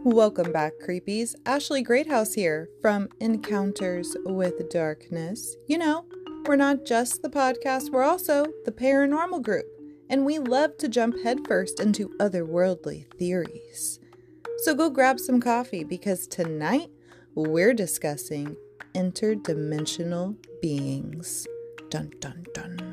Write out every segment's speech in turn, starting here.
Welcome back, creepies. Ashley Greathouse here from Encounters with Darkness. You know, we're not just the podcast, we're also the paranormal group, and we love to jump headfirst into otherworldly theories. So go grab some coffee because tonight we're discussing interdimensional beings. Dun dun dun.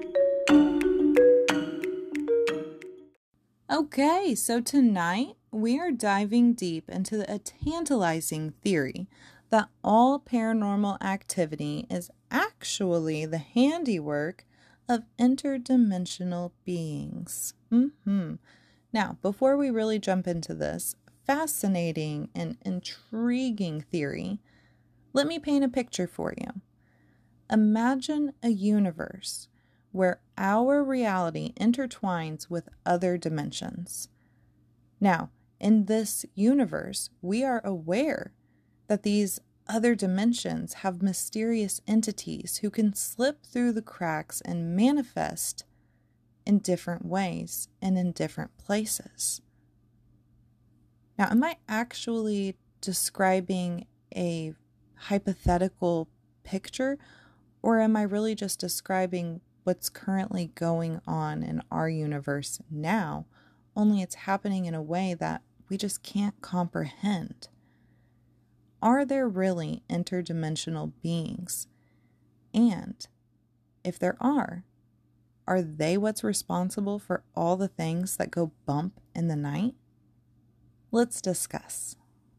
Okay, so tonight we are diving deep into a tantalizing theory that all paranormal activity is actually the handiwork of interdimensional beings. Now, before we really jump into this fascinating and intriguing theory, let me paint a picture for you. Imagine a universe where our reality intertwines with other dimensions. Now, in this universe, we are aware that these other dimensions have mysterious entities who can slip through the cracks and manifest in different ways and in different places. Now, am I actually describing a hypothetical picture, or am I really just describing what's currently going on in our universe now, only it's happening in a way that we just can't comprehend? Are there really interdimensional beings? And if there are they what's responsible for all the things that go bump in the night? Let's discuss.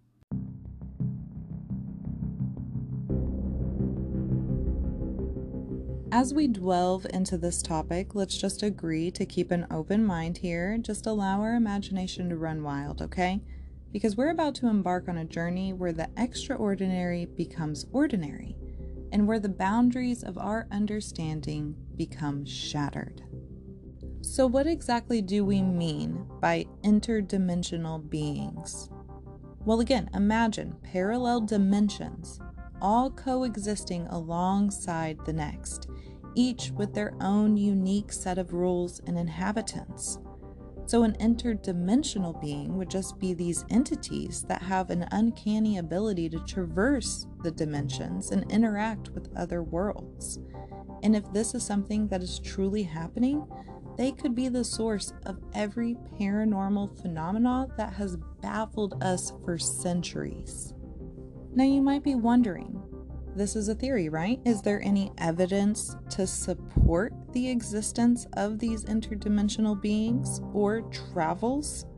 As we delve into this topic, let's just agree to keep an open mind here. Just allow our imagination to run wild, okay? Because we're about to embark on a journey where the extraordinary becomes ordinary, and where the boundaries of our understanding become shattered. So what exactly do we mean by interdimensional beings? Well, again, imagine parallel dimensions all coexisting alongside the next, each with their own unique set of rules and inhabitants. So an interdimensional being would just be these entities that have an uncanny ability to traverse the dimensions and interact with other worlds. And if this is something that is truly happening, they could be the source of every paranormal phenomenon that has baffled us for centuries. Now you might be wondering, this is a theory, right? Is there any evidence to support the existence of these interdimensional beings or travels?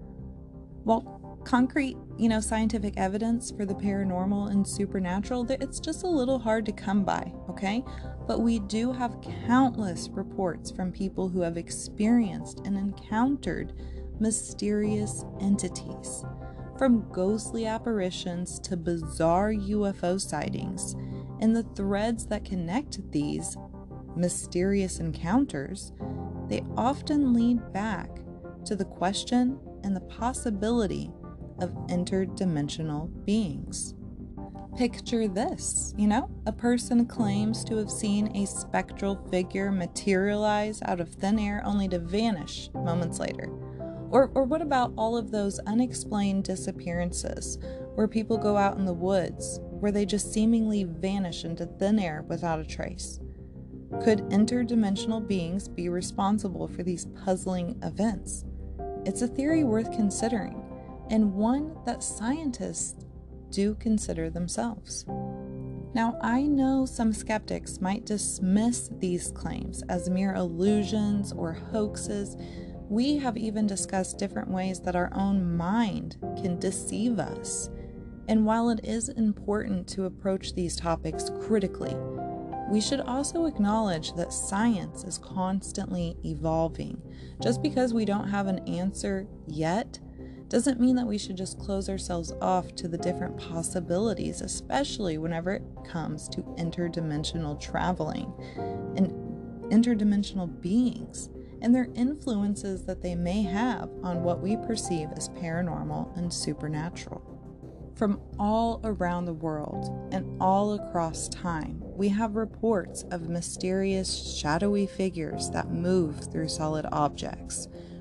Well, concrete, scientific evidence for the paranormal and supernatural, it's just a little hard to come by, okay? But we do have countless reports from people who have experienced and encountered mysterious entities. From ghostly apparitions to bizarre UFO sightings, and the threads that connect these mysterious encounters, they often lead back to the question and the possibility of interdimensional beings. Picture this, a person claims to have seen a spectral figure materialize out of thin air only to vanish moments later. Or what about all of those unexplained disappearances where people go out in the woods where they just seemingly vanish into thin air without a trace? Could interdimensional beings be responsible for these puzzling events? It's a theory worth considering, and one that scientists do consider themselves. Now, I know some skeptics might dismiss these claims as mere illusions or hoaxes. We have even discussed different ways that our own mind can deceive us. And while it is important to approach these topics critically, we should also acknowledge that science is constantly evolving. Just because we don't have an answer yet doesn't mean that we should just close ourselves off to the different possibilities, especially whenever it comes to interdimensional traveling and interdimensional beings and their influences that they may have on what we perceive as paranormal and supernatural. From all around the world and all across time, we have reports of mysterious shadowy figures that move through solid objects,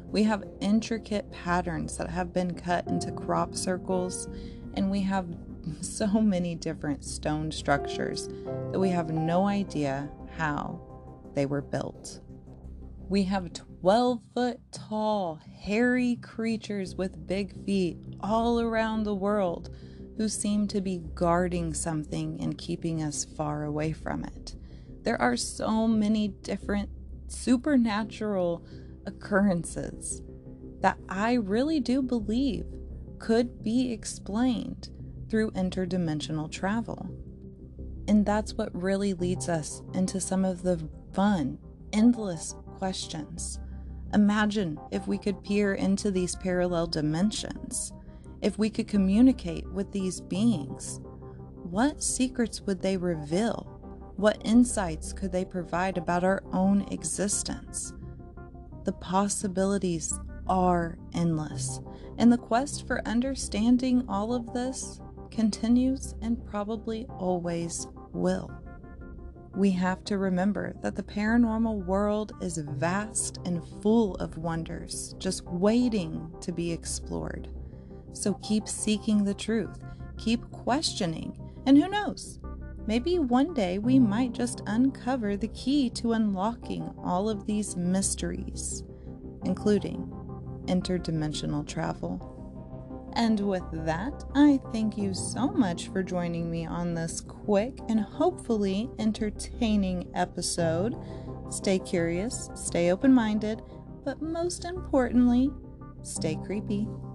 We have intricate patterns that have been cut into crop circles, and we have so many different stone structures that we have no idea how they were built. We have 12-foot tall, hairy creatures with big feet all around the world who seem to be guarding something and keeping us far away from it. There are so many different supernatural occurrences that I really do believe could be explained through interdimensional travel. And that's what really leads us into some of the fun, endless questions. Imagine if we could peer into these parallel dimensions, if we could communicate with these beings. What secrets would they reveal? What insights could they provide about our own existence? The possibilities are endless, and the quest for understanding all of this continues and probably always will. We have to remember that the paranormal world is vast and full of wonders, just waiting to be explored. So keep seeking the truth, keep questioning, and who knows, maybe one day we might just uncover the key to unlocking all of these mysteries, including interdimensional travel. And with that, I thank you so much for joining me on this quick and hopefully entertaining episode. Stay curious, stay open-minded, but most importantly, stay creepy.